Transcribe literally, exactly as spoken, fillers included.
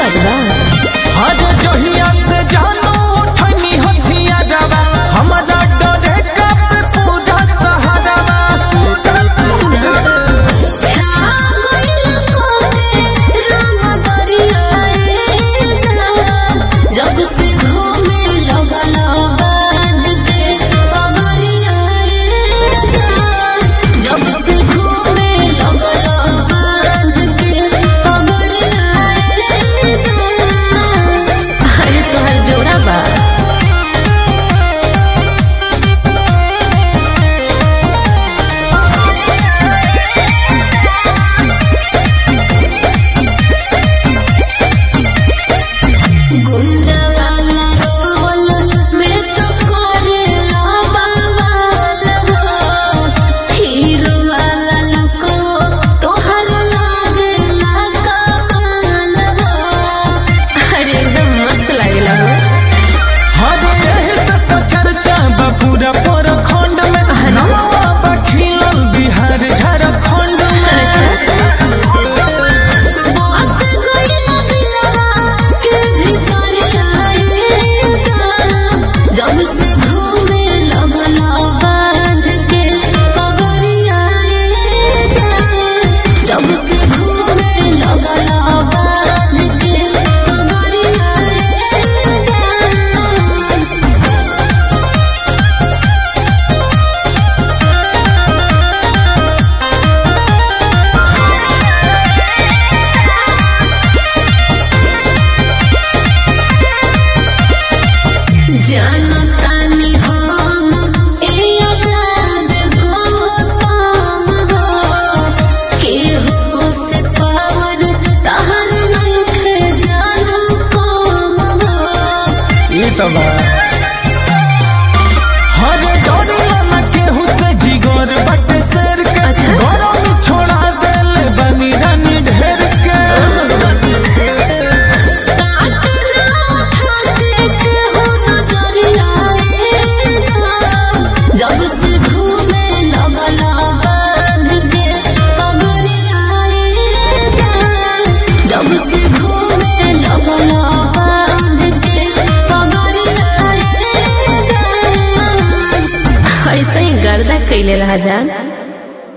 बात बा। हर जहिया से जानो उठनी हथिया दवा हमारा डरे कब पूरा सहारा जब से घूमे लगला बांध के पगड़िया जब से घूमे लगला बांध के पगड़िया अरे तोहर जोड़ा बा। गुंडा वाला रोल में तो करेला बवाल हो, हीरो वाला लुको तोहर लागेला कमाल हो। अरे एकदम मस्त लागेला हो। हर एही से तो चर्चा बा पूरा प्रखंड में नवा बा खिलल बिहार झारखंड में। बस गइला दिलवा के भितरिया जब से घूमे लगला बांध के पगड़िया जब से घूमे लगला बांध के पगड़िया जनतानी हम ए आजाद गौतम हो, केहू से पावर तहर नइखे जानू कम हो। ई तो बा हर डोरिया ना केहू से जिगर बटे शेर के अच्छा। गरम छोड़ा देले बनी रानी ढेर के। जब से घूमे लगला बांध के पगड़िया जब से घूमे लगला बांध के पगड़िया ऐसे ही गर्दा कैले रहा जान।